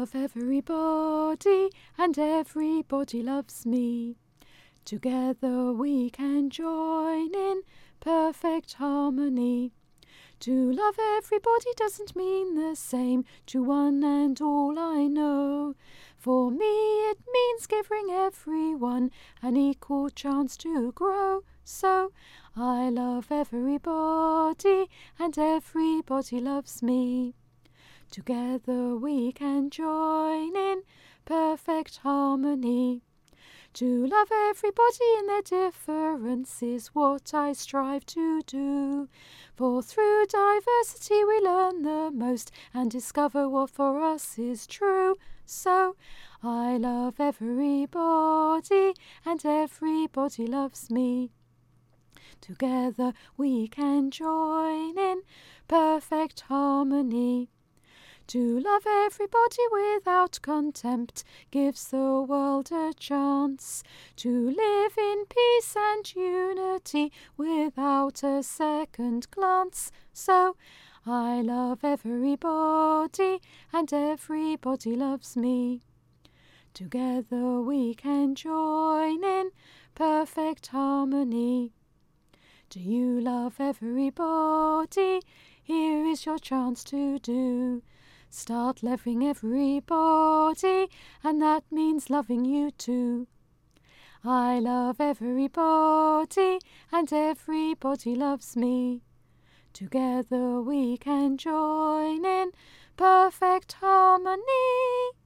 love everybody, and everybody loves me. Together we can join in perfect harmony. To love everybody doesn't mean the same to one and all I know. For me it means giving everyone an equal chance to grow. So I love everybody, and everybody loves me. Together we can join in perfect harmony. To love everybody in their difference is what I strive to do. For through diversity we learn the most and discover what for us is true. So I love everybody, and everybody loves me. Together we can join in perfect harmony. To love everybody without contempt gives the world a chance to live in peace and unity without a second glance. So I love everybody, and everybody loves me. Together we can join in perfect harmony. Do you love everybody? Here is your chance to do. Start loving everybody, and that means loving you too. I love everybody, and everybody loves me. Together we can join in perfect harmony.